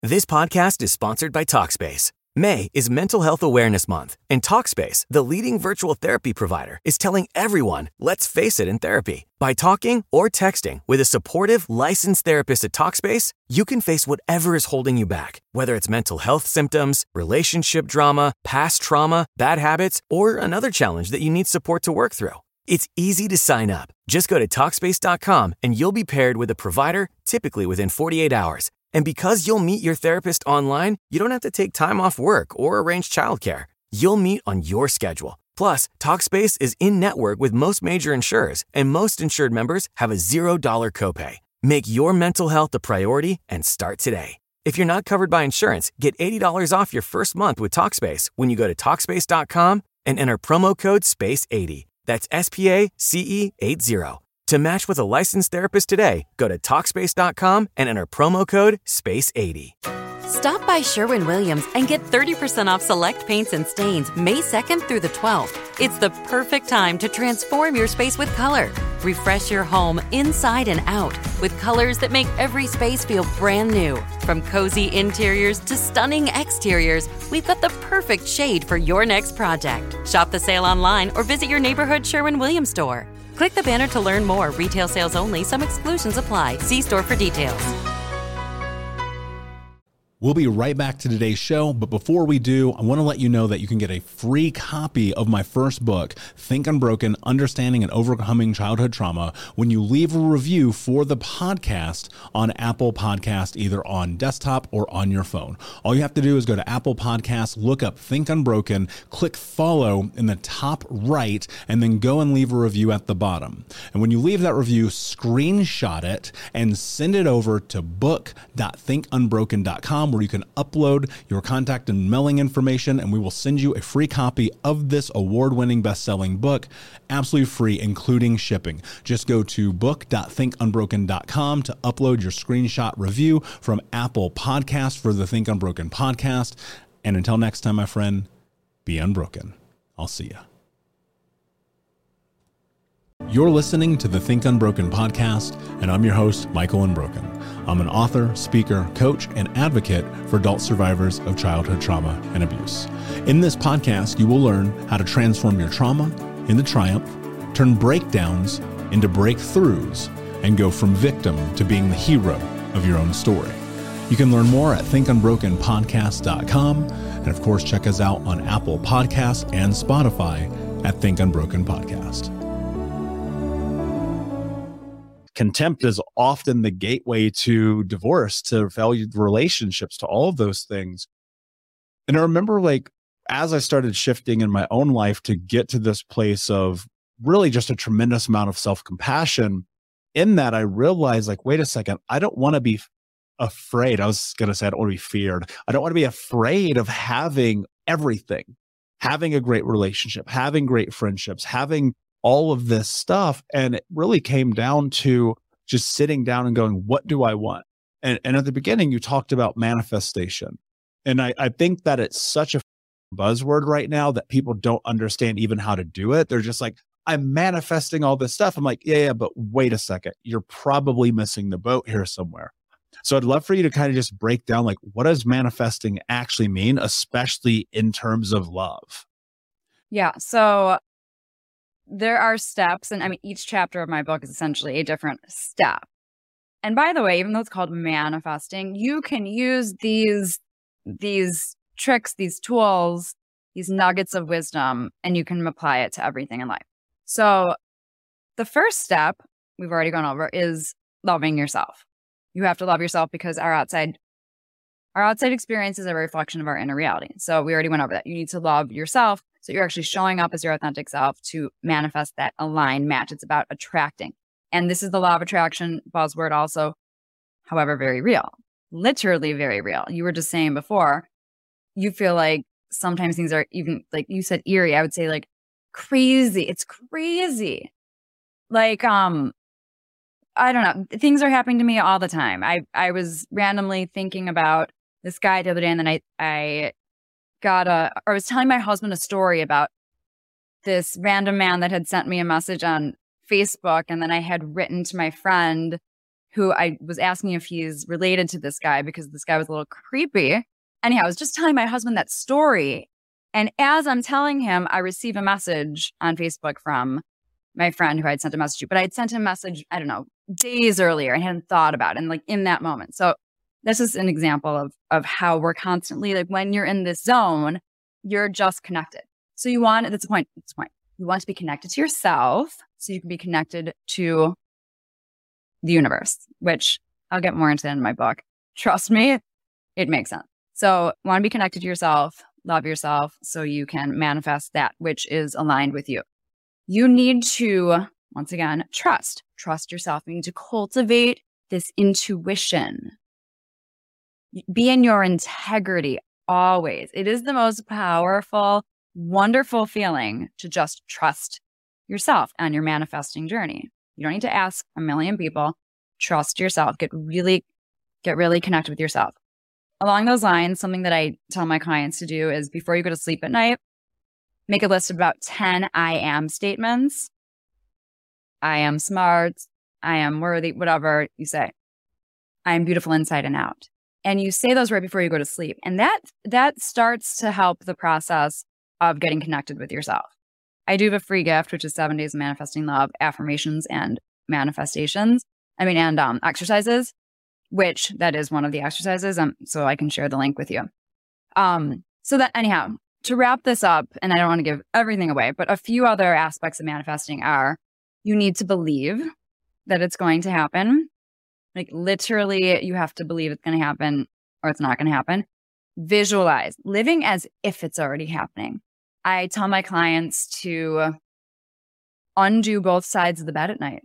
This podcast is sponsored by Talkspace. May is Mental Health Awareness Month, and Talkspace, the leading virtual therapy provider, is telling everyone, let's face it in therapy. By talking or texting with a supportive, licensed therapist at Talkspace, you can face whatever is holding you back, whether it's mental health symptoms, relationship drama, past trauma, bad habits, or another challenge that you need support to work through. It's easy to sign up. Just go to Talkspace.com and you'll be paired with a provider, typically within 48 hours. And because you'll meet your therapist online, you don't have to take time off work or arrange childcare. You'll meet on your schedule. Plus, Talkspace is in-network with most major insurers, and most insured members have a $0 copay. Make your mental health a priority and start today. If you're not covered by insurance, get $80 off your first month with Talkspace when you go to Talkspace.com and enter promo code SPACE80. That's SPACE80. To match with a licensed therapist today, go to Talkspace.com and enter promo code SPACE80. Stop by Sherwin-Williams and get 30% off select paints and stains May 2nd through the 12th. It's the perfect time to transform your space with color. Refresh your home inside and out with colors that make every space feel brand new. From cozy interiors to stunning exteriors, we've got the perfect shade for your next project. Shop the sale online or visit your neighborhood Sherwin-Williams store. Click the banner to learn more. Retail sales only. Some exclusions apply. See store for details. We'll be right back to today's show, but before we do, I want to let you know that you can get a free copy of my first book, Think Unbroken: Understanding and Overcoming Childhood Trauma, when you leave a review for the podcast on Apple Podcast, either on desktop or on your phone. All you have to do is go to Apple Podcasts, look up Think Unbroken, click follow in the top right, and then go and leave a review at the bottom. And when you leave that review, screenshot it and send it over to book.thinkunbroken.com, where you can upload your contact and mailing information, and we will send you a free copy of this award-winning best-selling book, absolutely free, including shipping. Just go to book.thinkunbroken.com to upload your screenshot review from Apple Podcasts for the Think Unbroken podcast. And until next time, my friend, be unbroken. I'll see ya. You're listening to the Think Unbroken podcast, and I'm your host, Michael Unbroken. I'm an author, speaker, coach, and advocate for adult survivors of childhood trauma and abuse. In this podcast, you will learn how to transform your trauma into triumph, turn breakdowns into breakthroughs, and go from victim to being the hero of your own story. You can learn more at thinkunbrokenpodcast.com, and of course, check us out on Apple Podcasts and Spotify at Think Unbroken Podcast. Contempt is often the gateway to divorce, to valued relationships, to all of those things. And I remember, as I started shifting in my own life to get to this place of really just a tremendous amount of self-compassion, in that I realized, wait a second, I don't want to be afraid. I was going to say I don't want to be feared. I don't want to be afraid of having everything, having a great relationship, having great friendships, having all of this stuff. And it really came down to just sitting down and going, what do I want? And at the beginning, you talked about manifestation. And I think that it's such a buzzword right now that people don't understand even how to do it. They're just like, I'm manifesting all this stuff. I'm like, yeah, but wait a second. You're probably missing the boat here somewhere. So I'd love for you to kind of just break down, what does manifesting actually mean, especially in terms of love? Yeah. So there are steps, and each chapter of my book is essentially a different step. And by the way, even though it's called manifesting, you can use these tricks, these tools, these nuggets of wisdom, and you can apply it to everything in life. So the first step we've already gone over is loving yourself. You have to love yourself because our outside experience is a reflection of our inner reality. So we already went over that. You need to love yourself, so you're actually showing up as your authentic self to manifest that aligned match. It's about attracting. And this is the law of attraction buzzword also, however, very real. Literally very real. You were just saying before, you feel like sometimes things are even, like you said, eerie. I would say crazy. It's crazy. I don't know. Things are happening to me all the time. I was randomly thinking about this guy the other day, and then I was telling my husband a story about this random man that had sent me a message on Facebook, and then I had written to my friend who I was asking if he's related to this guy because this guy was a little creepy. Anyhow, I was just telling my husband that story. And as I'm telling him, I receive a message on Facebook from my friend who I'd sent a message to, but I'd sent him a message, I don't know, days earlier and hadn't thought about it. And like in that moment. So this is an example of how we're constantly, like when you're in this zone, you're just connected. So you want, that's the point. You want to be connected to yourself so you can be connected to the universe, which I'll get more into that in my book. Trust me, it makes sense. So want to be connected to yourself, love yourself so you can manifest that which is aligned with you. You need to, once again, trust yourself. You need to cultivate this intuition. Be in your integrity always. It is the most powerful, wonderful feeling to just trust yourself on your manifesting journey. You don't need to ask a million people. Trust yourself. Get really connected with yourself. Along those lines, something that I tell my clients to do is before you go to sleep at night, make a list of about 10 I am statements. I am smart. I am worthy, whatever you say. I am beautiful inside and out. And you say those right before you go to sleep. And that starts to help the process of getting connected with yourself. I do have a free gift, which is 7 days of manifesting love, affirmations and manifestations. And exercises, which that is one of the exercises. So I can share the link with you. So that anyhow, to wrap this up, and I don't want to give everything away, but a few other aspects of manifesting are you need to believe that it's going to happen. Like literally, you have to believe it's going to happen or it's not going to happen. Visualize, living as if it's already happening. I tell my clients to undo both sides of the bed at night.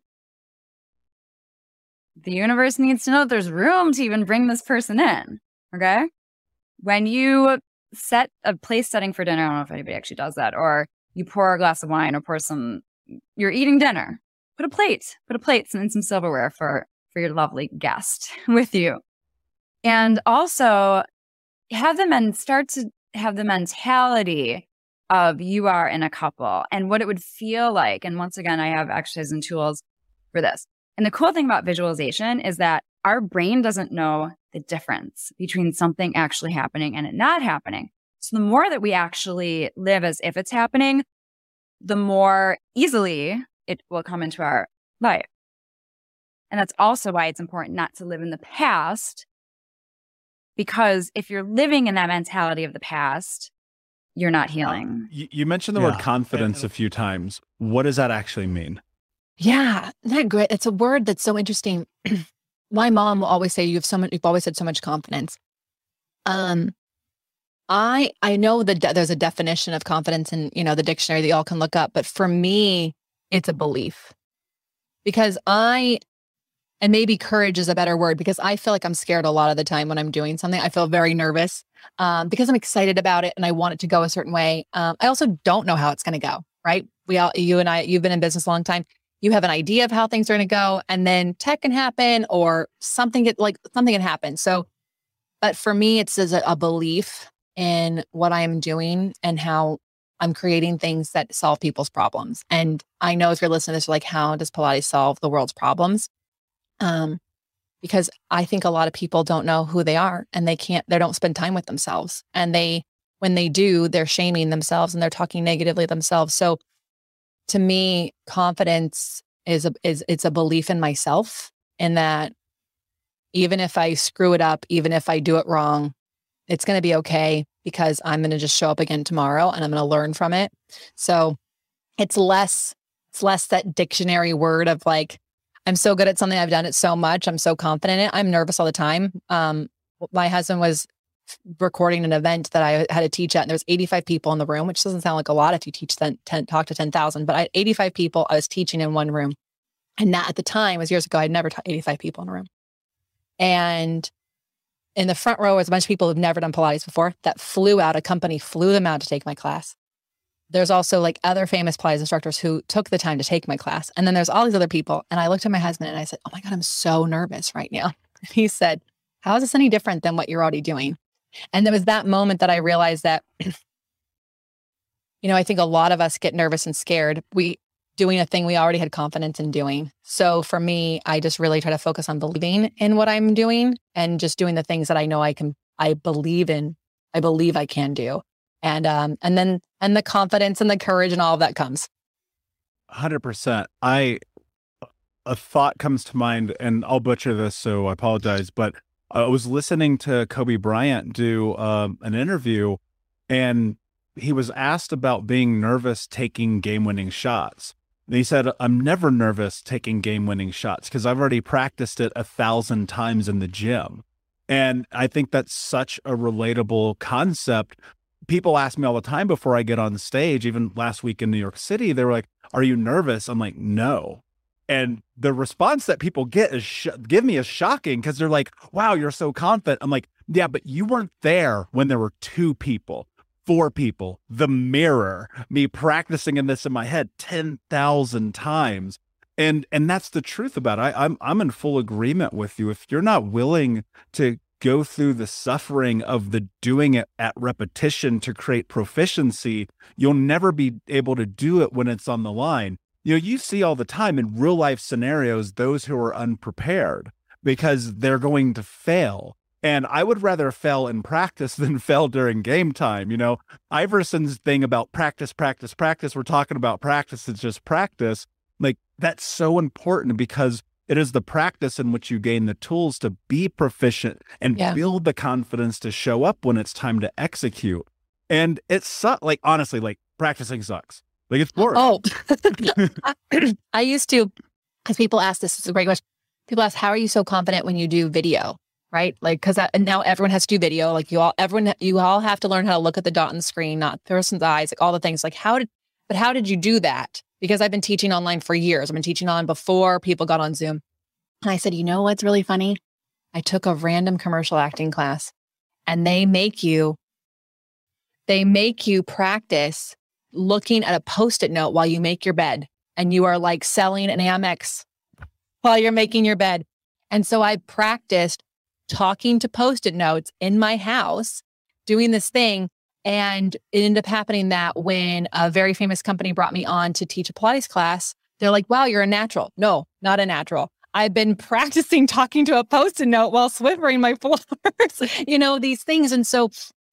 The universe needs to know that there's room to even bring this person in. Okay. When you set a place setting for dinner, I don't know if anybody actually does that, or you pour a glass of wine or you're eating dinner, put a plate and some silverware for your lovely guest with you. And also start to have the mentality of you are in a couple and what it would feel like. And once again, I have exercises and tools for this. And the cool thing about visualization is that our brain doesn't know the difference between something actually happening and it not happening. So the more that we actually live as if it's happening, the more easily it will come into our life. And that's also why it's important not to live in the past, because if you're living in that mentality of the past, you're not healing. You mentioned the word confidence a few times. What does that actually mean? Yeah, isn't that great? It's a word that's so interesting. My mom will always say, you've always had so much confidence. I know that there's a definition of confidence in, the dictionary that y'all can look up, but for me, it's a belief. Because and maybe courage is a better word, because I feel like I'm scared a lot of the time when I'm doing something. I feel very nervous because I'm excited about it and I want it to go a certain way. I also don't know how it's going to go, right? You and I, you've been in business a long time. You have an idea of how things are going to go, and then tech can happen or something can happen. So, but for me, it's a belief in what I'm doing and how I'm creating things that solve people's problems. And I know if you're listening to this, you're like, how does Pilates solve the world's problems? Because I think a lot of people don't know who they are and they don't spend time with themselves. And when they do, they're shaming themselves and they're talking negatively of themselves. So to me, confidence it's a belief in myself, in that even if I screw it up, even if I do it wrong, it's going to be okay, because I'm going to just show up again tomorrow and I'm going to learn from it. So it's less that dictionary word of like, I'm so good at something, I've done it so much, I'm so confident in it. I'm nervous all the time. My husband was recording an event that I had to teach at, and there was 85 people in the room, which doesn't sound like a lot if you talk to 10,000, but I had 85 people I was teaching in one room. And that at the time, it was years ago, I'd never taught 85 people in a room. And in the front row was a bunch of people who've never done Pilates before that a company flew them out to take my class. There's also like other famous Pilates instructors who took the time to take my class. And then there's all these other people. And I looked at my husband and I said, oh my God, I'm so nervous right now. And he said, how is this any different than what you're already doing? And there was that moment that I realized that, I think a lot of us get nervous and scared. doing a thing we already had confidence in doing. So for me, I just really try to focus on believing in what I'm doing and just doing the things that I know I believe in, I believe I can do. And the confidence and the courage and all of that comes. 100%. A thought comes to mind, and I'll butcher this, so I apologize, but I was listening to Kobe Bryant do an interview, and he was asked about being nervous taking game-winning shots. And he said, I'm never nervous taking game-winning shots because I've already practiced it 1,000 times in the gym. And I think that's such a relatable concept. People ask me all the time before I get on stage, even last week in New York City, they were like, are you nervous? I'm like, no. And the response that people get is give me is shocking because they're like, wow, you're so confident. I'm like, yeah, but you weren't there when there were 2 people, 4 people, the mirror, me practicing in this in my head 10,000 times. And that's the truth about it. I'm in full agreement with you. If you're not willing to go through the suffering of the doing it at repetition to create proficiency, you'll never be able to do it when it's on the line. You know, you see all the time in real life scenarios, those who are unprepared because they're going to fail. And I would rather fail in practice than fail during game time. You know, Iverson's thing about practice, we're talking about practice, it's just practice. Like, that's so important because it is the practice in which you gain the tools to be proficient and build the confidence to show up when it's time to execute. And it's like, honestly, like practicing sucks. Like, it's boring. Oh, I used to, because people ask, this is a great question. People ask, how are you so confident when you do video? Right? Like, because now everyone has to do video. Like you all have to learn how to look at the dot on the screen, not the person's eyes, like all the things. Like how did you do that? Because I've been teaching online for years. I've been teaching on before people got on Zoom. And I said, you know what's really funny? I took a random commercial acting class, and they make you practice looking at a Post-it note while you make your bed, and you are like selling an Amex while you're making your bed. And so I practiced talking to Post-it notes in my house, doing this thing. And it ended up happening that when a very famous company brought me on to teach a Pilates class, they're like, wow, you're a natural. No, not a natural. I've been practicing talking to a Post-it note while swimming my floors, you know, these things. And so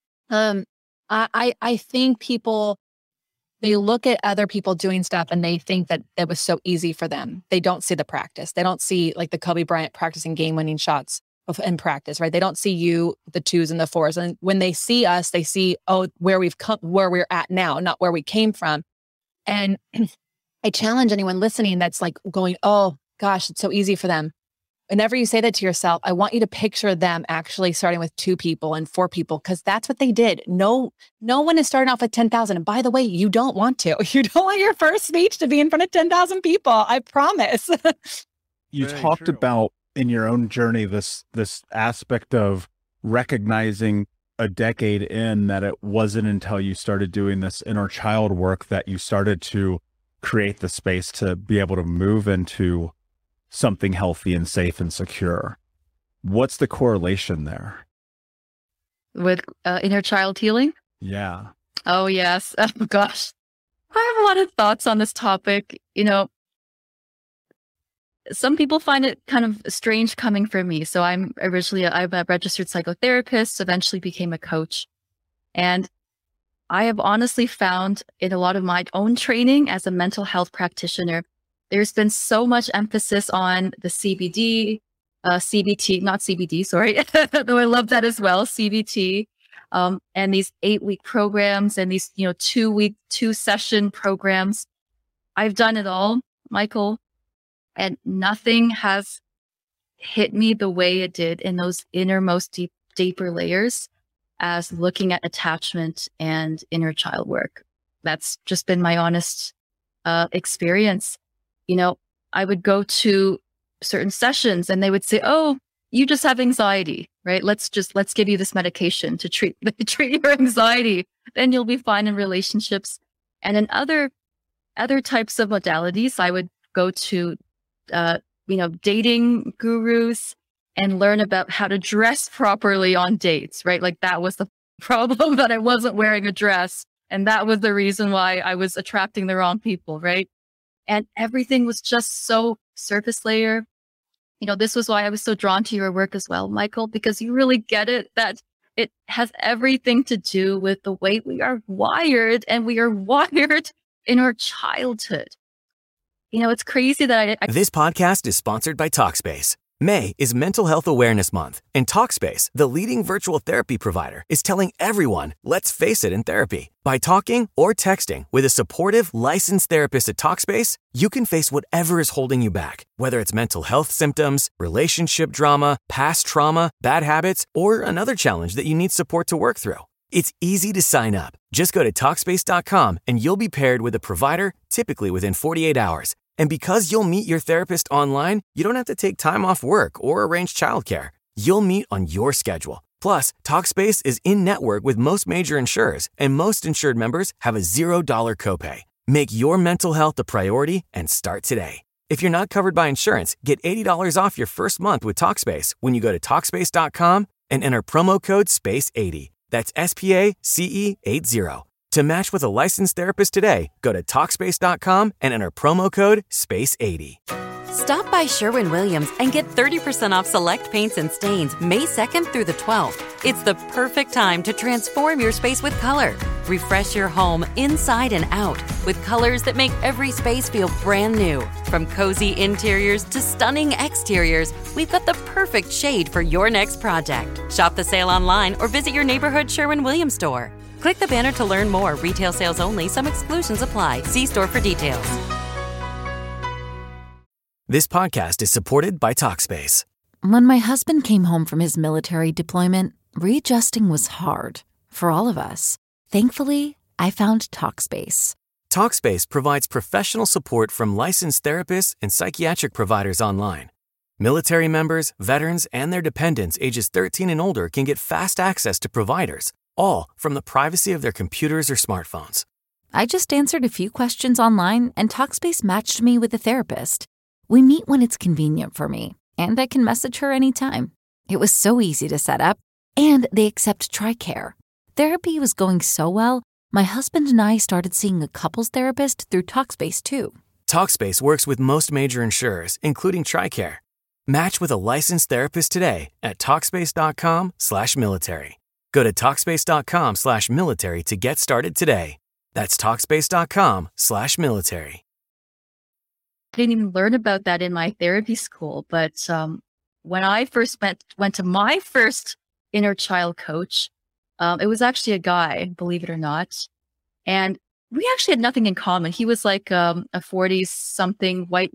I think people, they look at other people doing stuff and they think that it was so easy for them. They don't see the practice. They don't see like the Kobe Bryant practicing game-winning shots in practice, right? They don't see you, the 2s and the 4s. And when they see us, they see, oh, where we've come, where we're at now, not where we came from. And I challenge anyone listening that's like going, oh gosh, it's so easy for them. Whenever you say that to yourself, I want you to picture them actually starting with 2 people and 4 people, because that's what they did. No one is starting off with 10,000. And by the way, you don't want to. You don't want your first speech to be in front of 10,000 people. I promise. You talked about in your own journey, this aspect of recognizing a decade in that it wasn't until you started doing this inner child work that you started to create the space to be able to move into something healthy and safe and secure. What's the correlation there? With inner child healing? Yeah. Oh, yes. Oh, gosh. I have a lot of thoughts on this topic. You know, some people find it kind of strange coming from me. So I'm a registered psychotherapist, eventually became a coach. And I have honestly found in a lot of my own training as a mental health practitioner, there's been so much emphasis on the CBT, sorry, though I love that as well, CBT, and these 8-week programs and these, 2-week, 2-session programs. I've done it all, Michael. And nothing has hit me the way it did in those innermost deeper layers as looking at attachment and inner child work. That's just been my honest experience. I would go to certain sessions and they would say, oh, you just have anxiety, right? Let's give you this medication to treat your anxiety. Then you'll be fine in relationships. And in other types of modalities, I would go to dating gurus and learn about how to dress properly on dates, right? Like that was the problem, that I wasn't wearing a dress. And that was the reason why I was attracting the wrong people, right? And everything was just so surface layer. This was why I was so drawn to your work as well, Michael, because you really get it, that it has everything to do with the way we are wired, and we are wired in our childhood. It's crazy that This podcast is sponsored by Talkspace. May is Mental Health Awareness Month, and Talkspace, the leading virtual therapy provider, is telling everyone, let's face it in therapy. By talking or texting with a supportive, licensed therapist at Talkspace, you can face whatever is holding you back, whether it's mental health symptoms, relationship drama, past trauma, bad habits, or another challenge that you need support to work through. It's easy to sign up. Just go to Talkspace.com and you'll be paired with a provider, typically within 48 hours. And because you'll meet your therapist online, you don't have to take time off work or arrange childcare. You'll meet on your schedule. Plus, Talkspace is in-network with most major insurers, and most insured members have a $0 copay. Make your mental health a priority and start today. If you're not covered by insurance, get $80 off your first month with Talkspace when you go to Talkspace.com and enter promo code SPACE80. That's SPACE80. To match with a licensed therapist today, go to Talkspace.com and enter promo code SPACE80. Stop by Sherwin-Williams and get 30% off select paints and stains May 2nd through the 12th. It's the perfect time to transform your space with color. Refresh your home inside and out with colors that make every space feel brand new. From cozy interiors to stunning exteriors, we've got the perfect shade for your next project. Shop the sale online or visit your neighborhood Sherwin-Williams store. Click the banner to learn more. Retail sales only. Some exclusions apply. See store for details. This podcast is supported by Talkspace. When my husband came home from his military deployment, readjusting was hard for all of us. Thankfully, I found Talkspace. Talkspace provides professional support from licensed therapists and psychiatric providers online. Military members, veterans, and their dependents ages 13 and older can get fast access to providers, all from the privacy of their computers or smartphones. I just answered a few questions online, and Talkspace matched me with a therapist. We meet when it's convenient for me, and I can message her anytime. It was so easy to set up, and they accept TRICARE. Therapy was going so well, my husband and I started seeing a couples therapist through Talkspace too. Talkspace works with most major insurers, including TRICARE. Match with a licensed therapist today at Talkspace.com/military. Go to Talkspace.com/military to get started today. That's Talkspace.com/military. I didn't even learn about that in my therapy school. But when I first went to my first inner child coach, it was actually a guy, believe it or not. And we actually had nothing in common. He was like a 40-something white,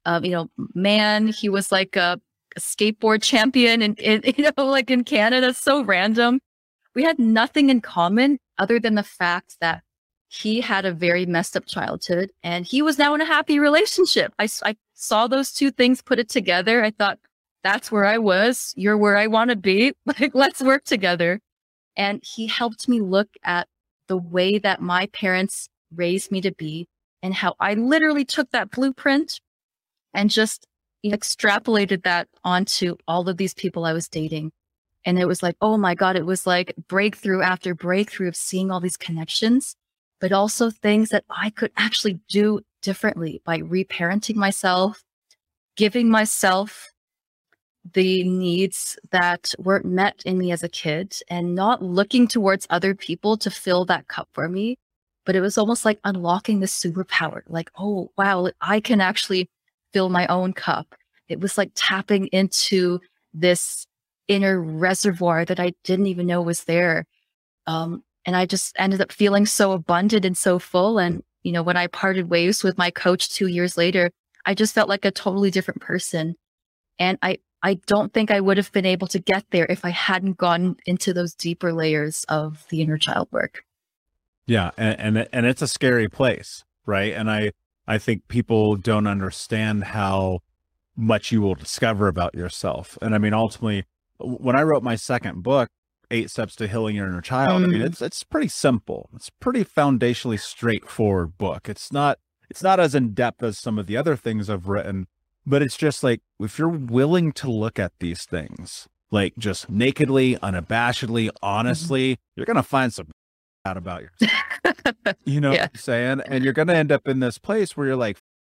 man. He was like a skateboard champion in like in Canada. So random. We had nothing in common other than the fact that he had a very messed up childhood and he was now in a happy relationship. I saw those two things, put it together. I thought, that's where I was. You're where I want to be. Like, let's work together. And he helped me look at the way that my parents raised me to be and how I literally took that blueprint and just extrapolated that onto all of these people I was dating. And it was like, oh my God, it was like breakthrough after breakthrough of seeing all these connections, but also things that I could actually do differently by reparenting myself, giving myself the needs that weren't met in me as a kid and not looking towards other people to fill that cup for me. But it was almost like unlocking this superpower, like, oh, wow, I can actually fill my own cup. It was like tapping into this inner reservoir that I didn't even know was there. And I just ended up feeling so abundant and so full. And, when I parted ways with my coach 2 years later, I just felt like a totally different person. And I don't think I would have been able to get there if I hadn't gone into those deeper layers of the inner child work. Yeah. And it's a scary place, right? And I think people don't understand how much you will discover about yourself. And I mean, ultimately, when I wrote my second book, 8 Steps to Healing Your Inner Child, I mean, it's pretty simple. It's pretty foundationally straightforward book. It's not as in depth as some of the other things I've written, but it's just like, if you're willing to look at these things, like just nakedly, unabashedly, honestly, you're going to find some out about yourself. You know what I'm saying? And you're going to end up in this place where you're like,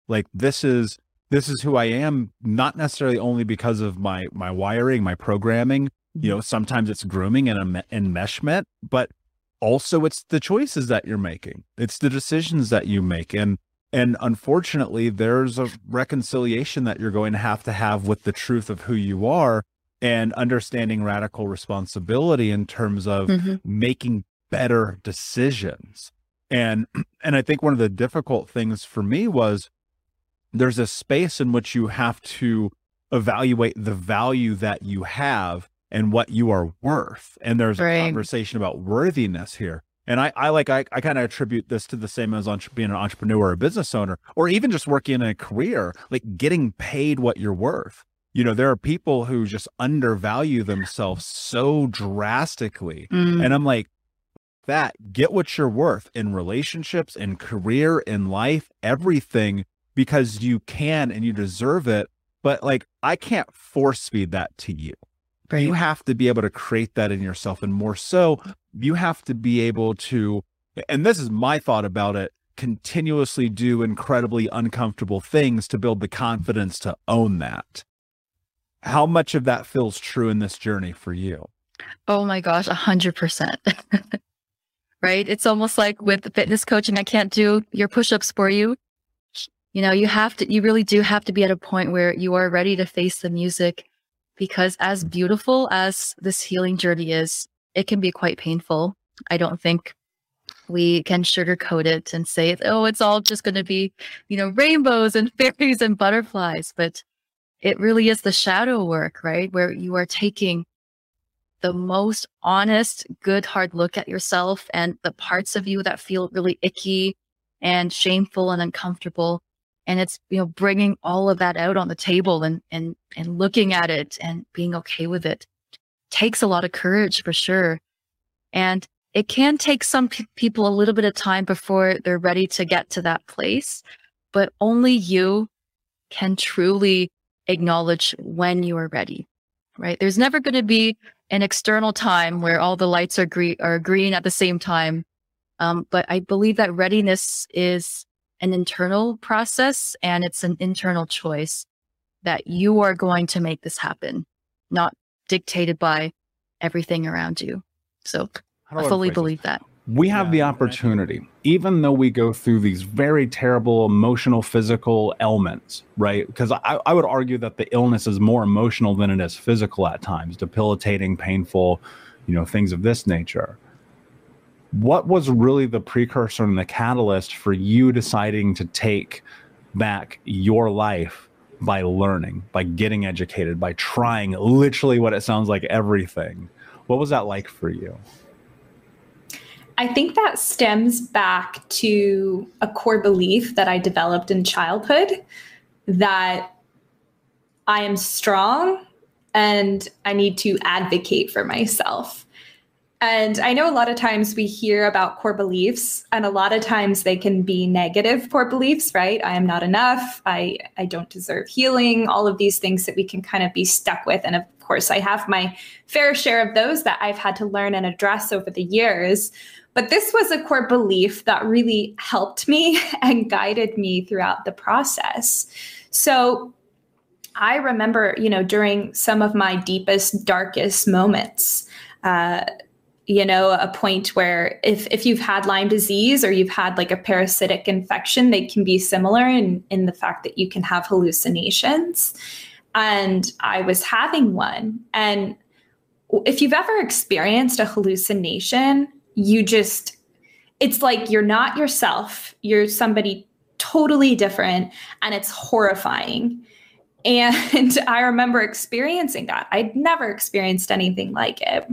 Like this is who I am, not necessarily only because of my wiring, my programming. You know, sometimes it's grooming and enmeshment, but also it's the choices that you're making. It's the decisions that you make. And unfortunately, there's a reconciliation that you're going to have with the truth of who you are, and understanding radical responsibility in terms of making better decisions. And I think one of the difficult things for me was there's a space in which you have to evaluate the value that you have and what you are worth. And there's a conversation about worthiness here. And I kind of attribute this to the same as being an entrepreneur or a business owner, or even just working in a career, like getting paid what you're worth. You know, there are people who just undervalue themselves so drastically. And I'm like, get what you're worth in relationships, in career, in life, everything, because you can and you deserve it. But like, I can't force feed that to you. You have to be able to create that in yourself. And more so, you have to be able to, and this is my thought about it, continuously do incredibly uncomfortable things to build the confidence to own that. How much of that feels true in this journey for you? Oh my gosh, 100%. Right? It's almost like with fitness coaching, I can't do your push-ups for you. You know, you really do have to be at a point where you are ready to face the music, because as beautiful as this healing journey is, it can be quite painful. I don't think we can sugarcoat it and say, oh, it's all just going to be, you know, rainbows and fairies and butterflies. But it really is the shadow work, right? Where you are taking the most honest, good, hard look at yourself and the parts of you that feel really icky and shameful and uncomfortable. And it's, you know, bringing all of that out on the table and looking at it and being okay with it takes a lot of courage for sure. And it can take some people a little bit of time before they're ready to get to that place, but only you can truly acknowledge when you are ready, right? There's never going to be an external time where all the lights are green at the same time. But I believe that readiness is an internal process, and it's an internal choice that you are going to make this happen, not dictated by everything around you. So I fully believe that. We have the opportunity, even though we go through these very terrible emotional, physical ailments, right? Because I would argue that the illness is more emotional than it is physical at times, debilitating, painful, you know, things of this nature. What was really the precursor and the catalyst for you deciding to take back your life by learning, by getting educated, by trying literally what it sounds like everything? What was that like for you? I think that stems back to a core belief that I developed in childhood, that I am strong and I need to advocate for myself. And I know a lot of times we hear about core beliefs, and a lot of times they can be negative core beliefs, right? I am not enough. I don't deserve healing, all of these things that we can kind of be stuck with. And of course, I have my fair share of those that I've had to learn and address over the years. But this was a core belief that really helped me and guided me throughout the process. So I remember, you know, during some of my deepest, darkest moments, you know, a point where if you've had Lyme disease or you've had like a parasitic infection, they can be similar in the fact that you can have hallucinations. And I was having one. And if you've ever experienced a hallucination, it's like you're not yourself. You're somebody totally different, and it's horrifying. And I remember experiencing that. I'd never experienced anything like it.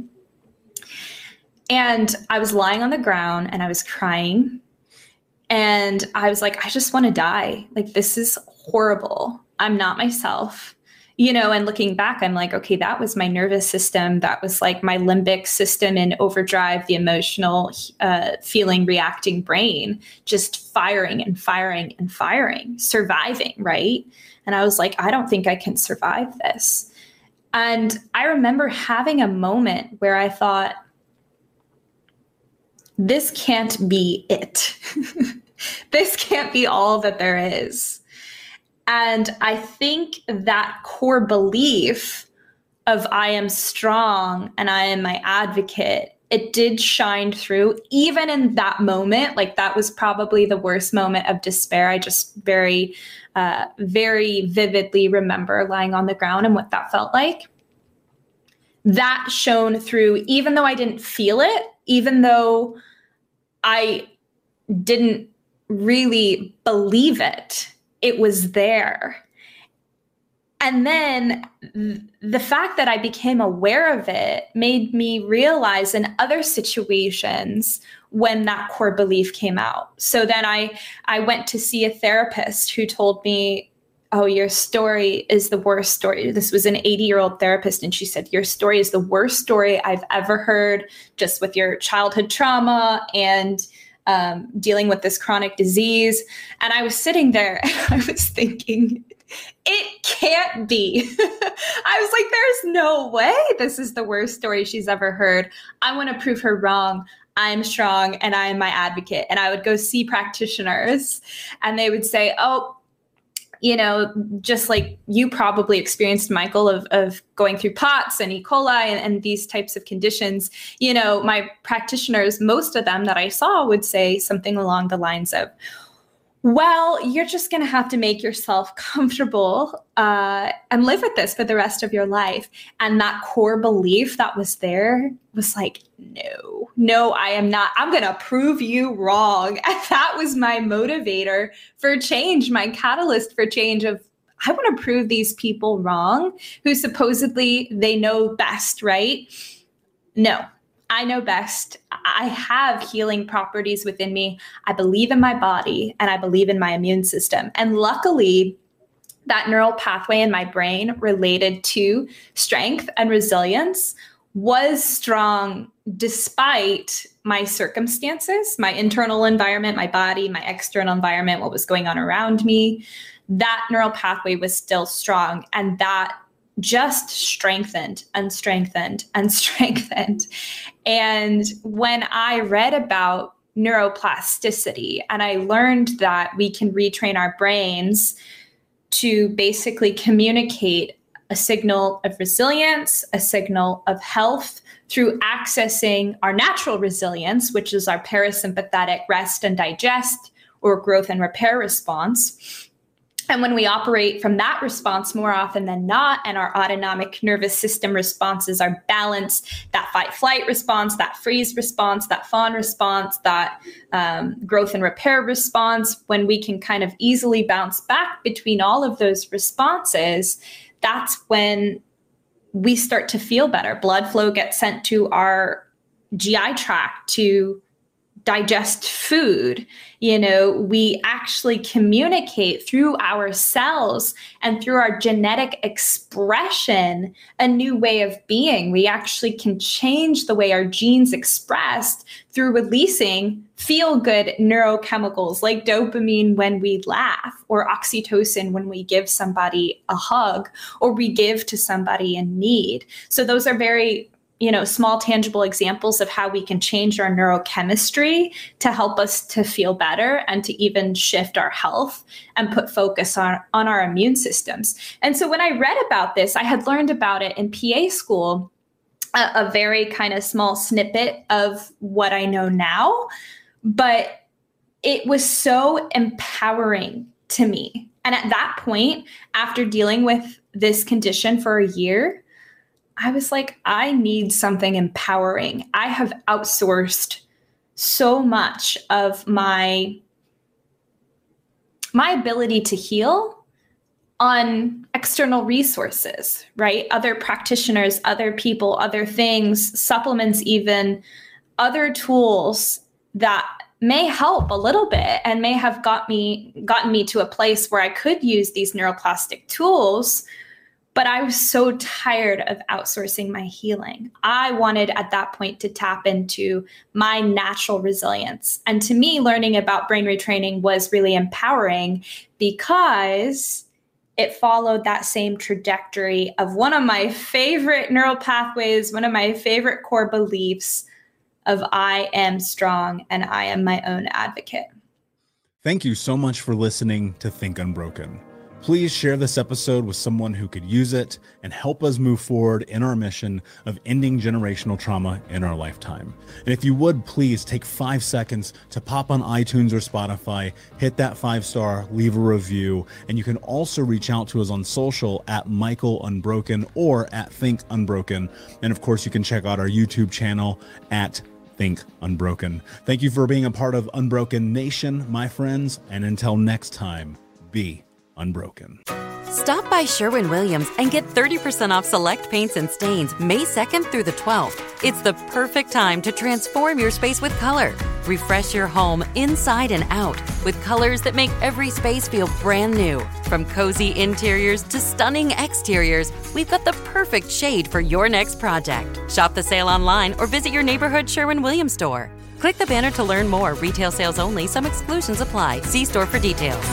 And I was lying on the ground and I was crying. And I was like, I just want to die. Like, this is horrible. I'm not myself. You know, and looking back, I'm like, okay, that was my nervous system. That was like my limbic system in overdrive, the emotional, feeling, reacting brain, just firing and firing and firing, surviving, right? And I was like, I don't think I can survive this. And I remember having a moment where I thought, this can't be it. This can't be all that there is. And I think that core belief of I am strong and I am my advocate, it did shine through even in that moment. Like that was probably the worst moment of despair. I just very vividly remember lying on the ground and what that felt like. That shone through, even though I didn't feel it, even though I didn't really believe it, it was there. And then the fact that I became aware of it made me realize in other situations when that core belief came out. So then I went to see a therapist who told me, oh, your story is the worst story. This was an 80-year-old therapist. And she said, your story is the worst story I've ever heard, just with your childhood trauma and dealing with this chronic disease. And I was sitting there and I was thinking, it can't be. I was like, there's no way this is the worst story she's ever heard. I want to prove her wrong. I'm strong and I'm my advocate. And I would go see practitioners and they would say, oh, you know, just like you probably experienced, Michael, of going through POTS and E. coli and these types of conditions, you know, my practitioners, most of them that I saw would say something along the lines of, well, you're just going to have to make yourself comfortable and live with this for the rest of your life. And that core belief that was there was like, no, I am not. I'm going to prove you wrong. And that was my motivator for change, my catalyst for change of, I want to prove these people wrong who supposedly they know best, right? No. I know best. I have healing properties within me. I believe in my body and I believe in my immune system. And luckily, that neural pathway in my brain related to strength and resilience was strong despite my circumstances, my internal environment, my body, my external environment, what was going on around me. That neural pathway was still strong. And that just strengthened and strengthened and strengthened. And when I read about neuroplasticity and I learned that we can retrain our brains to basically communicate a signal of resilience, a signal of health through accessing our natural resilience, which is our parasympathetic rest and digest or growth and repair response. And when we operate from that response more often than not, and our autonomic nervous system responses are balanced, that fight-flight response, that freeze response, that fawn response, that growth and repair response, when we can kind of easily bounce back between all of those responses, that's when we start to feel better. Blood flow gets sent to our GI tract to digest food. You know, we actually communicate through our cells and through our genetic expression a new way of being. We actually can change the way our genes expressed through releasing feel-good neurochemicals like dopamine when we laugh, or oxytocin when we give somebody a hug, or we give to somebody in need. So those are very small tangible examples of how we can change our neurochemistry to help us to feel better and to even shift our health and put focus on our immune systems. And so when I read about this, I had learned about it in PA school, a very kind of small snippet of what I know now, but it was so empowering to me. And at that point, after dealing with this condition for a year, I was like, I need something empowering. I have outsourced so much of my ability to heal on external resources, right? Other practitioners, other people, other things, supplements, even other tools that may help a little bit and may have gotten me to a place where I could use these neuroplastic tools. But I was so tired of outsourcing my healing. I wanted at that point to tap into my natural resilience. And to me, learning about brain retraining was really empowering because it followed that same trajectory of one of my favorite neural pathways, one of my favorite core beliefs of I am strong and I am my own advocate. Thank you so much for listening to Think Unbroken. Please share this episode with someone who could use it and help us move forward in our mission of ending generational trauma in our lifetime. And if you would, please take 5 seconds to pop on iTunes or Spotify, hit that 5-star, leave a review, and you can also reach out to us on social at Michael Unbroken or at Think Unbroken. And of course, you can check out our YouTube channel at Think Unbroken. Thank you for being a part of Unbroken Nation, my friends, and until next time, be unbroken. Stop by Sherwin-Williams and get 30% off select paints and stains May 2nd through the 12th. It's the perfect time to transform your space with color. Refresh your home inside and out with colors that make every space feel brand new. From cozy interiors to stunning exteriors, we've got the perfect shade for your next project. Shop the sale online or visit your neighborhood Sherwin-Williams store. Click the banner to learn more. Retail sales only. Some exclusions apply. See store for details.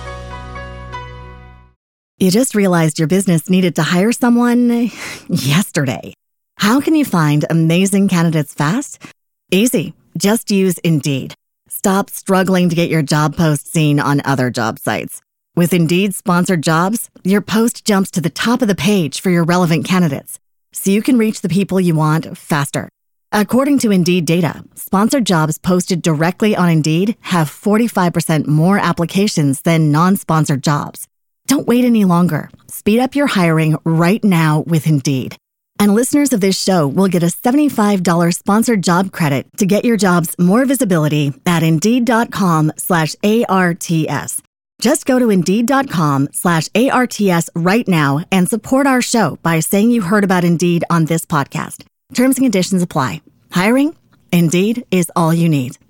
You just realized your business needed to hire someone yesterday. How can you find amazing candidates fast? Easy. Just use Indeed. Stop struggling to get your job post seen on other job sites. With Indeed sponsored jobs, your post jumps to the top of the page for your relevant candidates, so you can reach the people you want faster. According to Indeed data, sponsored jobs posted directly on Indeed have 45% more applications than non-sponsored jobs. Don't wait any longer. Speed up your hiring right now with Indeed. And listeners of this show will get a $75 sponsored job credit to get your jobs more visibility at Indeed.com/ARTS. Just go to Indeed.com/ARTS right now and support our show by saying you heard about Indeed on this podcast. Terms and conditions apply. Hiring? Indeed is all you need.